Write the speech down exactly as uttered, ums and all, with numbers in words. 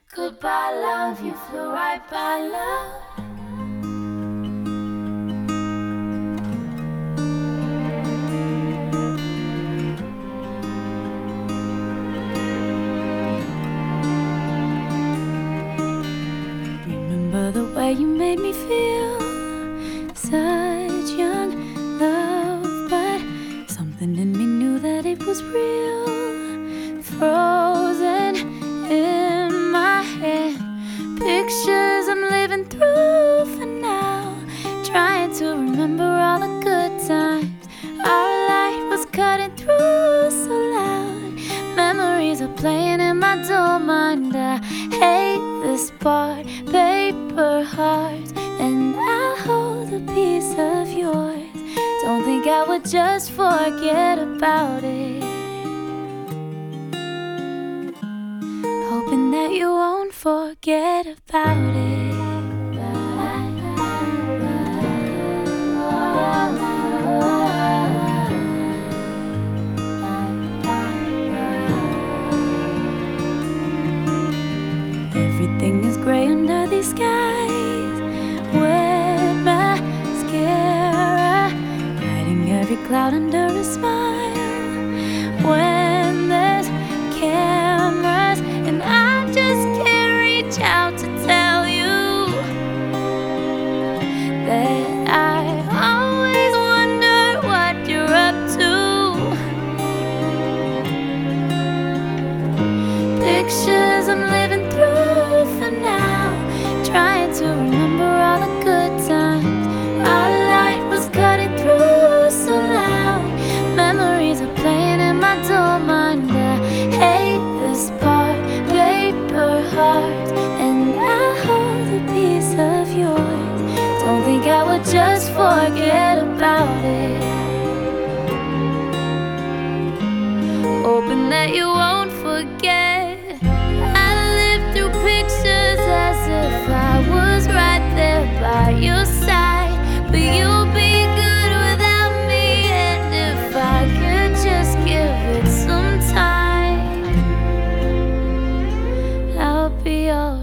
Goodbye, love, you flew right by, love. Remember the way you made me feel, such young love, but something in me knew that it was real. Frozen in my head, pictures I'm living through for now, trying to remember all the good times. Our light was cutting through so loud, memories are playing in my dull mind. I hate this part, paper hearts, and I'll hold a piece of yours. Don't think I would just forget about it, hoping that you won't forget about it. Everything is gray under these skies, wet mascara, hiding every cloud under a smile. When there's cameras and I just can't reach out to tell you that I always wonder what you're up to. Pictures I'm living through for now, trying to remember all the good times. Our light was cutting through so loud, memories are playing in my dull mind. I hate this part, paper hearts, and I hold a piece of yours. Don't think I would just forget about it, hoping that you won't forget. I lived through pictures as if I was right there by your side, but you'll be good without me. And if I could just give it some time, I'll be alright.